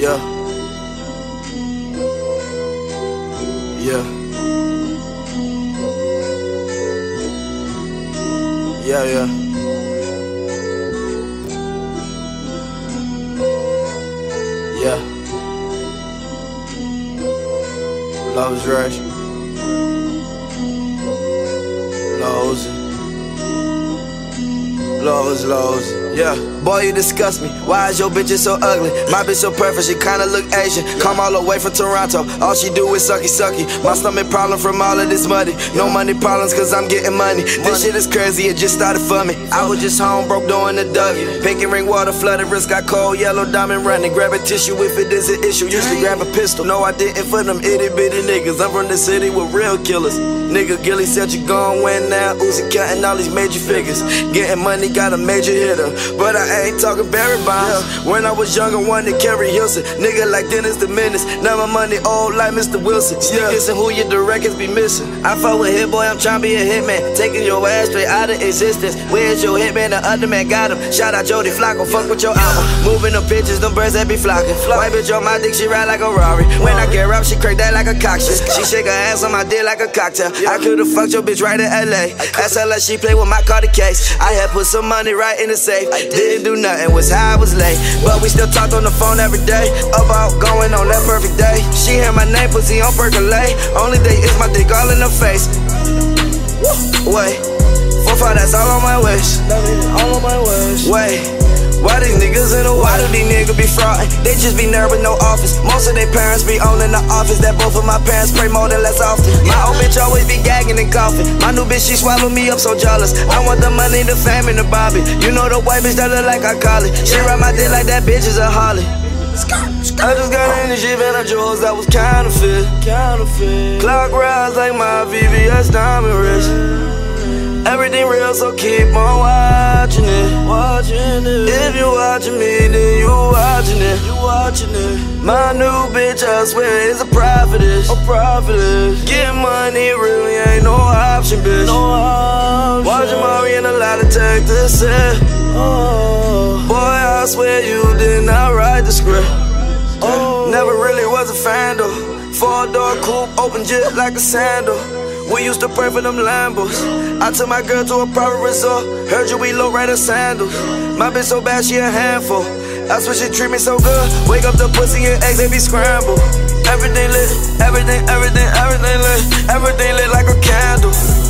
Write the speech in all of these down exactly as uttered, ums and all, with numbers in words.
Yeah. Yeah. Yeah, yeah. Yeah. Love's Rush. Lowe's. Lowe's, Lowe's. Yeah. Boy, you disgust me. Why is your bitch so ugly? My bitch so perfect, she kinda look Asian. Come all the way from Toronto. All she do is sucky sucky. My stomach problem from all of this money. No money problems cause I'm getting money. This shit is crazy, it just started for me. I was just home, broke doing the Dougie. Pink and ring water, flooded wrist, got cold, yellow diamond running. Grab a tissue if it is an issue. Usually grab a pistol. No, I didn't for them itty bitty niggas. I'm from the city with real killers. Nigga Gilly said you gon' win now. Uzi cutting all these major figures. Getting money, got a major hitter. But I ain't talking Barry Bonds. Yeah. When I was young, I wanted Kerry Hilson. Nigga like Dennis the Menace. Now my money old like Mister Wilson. Yeah. Sneakers and who your directors be missing. I fuck with Hit Boy, I'm tryna be a hitman. Taking your ass straight out of existence. Where's your hitman? The other man got him. Shout out Jody Flacco, fuck with your album. Moving them bitches, them birds that be flocking. White bitch on my dick, she ride like a Rari. When I get up, she crack that like a cocktail. She shake her ass on my dick like a cocktail. I could've fucked your bitch right in L A. Ask her like she play with my Cardi case. I had put some money right in the safe. Didn't do nothing, was high, I was late. But we still talked on the phone every day. About going on that perfect day. She hear my name, pussy on percolate. Only day is my dick all in her face. Wait, four five, that's all on my wish. All on my wish. Wait. Why these niggas in the Why do these niggas be fraudin'? They just be nerve with no office. Most of their parents be owning the office. That both of my parents pray more than less often. My old bitch always be gagging and coughing. My new bitch, she swallow me up so jealous. I want the money, the fame, and the Bobby. You know the white bitch that look like I call it. She ride my dick like that bitch is a Harley. I just got in the shit and I jewels that was counterfeit. Counterfeit. Clock rise like my V V S diamond wrist. Everything real, so keep on watching it. Watching it. If you watching me, then you watching it. You watching it. My new bitch, I swear, is a prophetess. A prophetess. Get money really ain't no option, bitch. No option. Watching Mari and a lot of tech to say. Oh. Boy, I swear you did not write the script. Oh. Never really was a fan though. Four door coupe, open jet like a sandal. We used to pray for them Lambos. I took my girl to a private resort. Heard you we low rider sandals. My bitch so bad she a handful. That's why she treat me so good. Wake up the pussy and eggs they be scrambled. Everything lit, everything, everything, everything lit. Everything lit like a candle.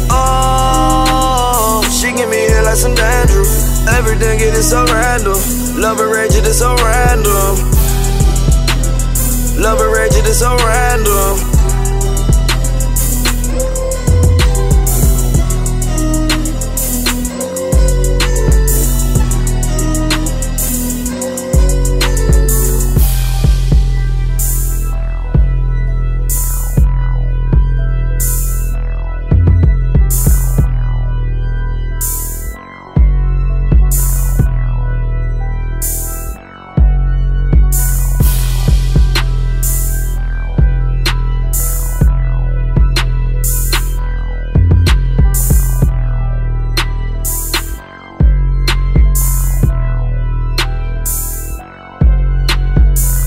Oh, she give me head like some dandruff. Everything it is so random. Love and rage it is so random. Love and rage it is so random.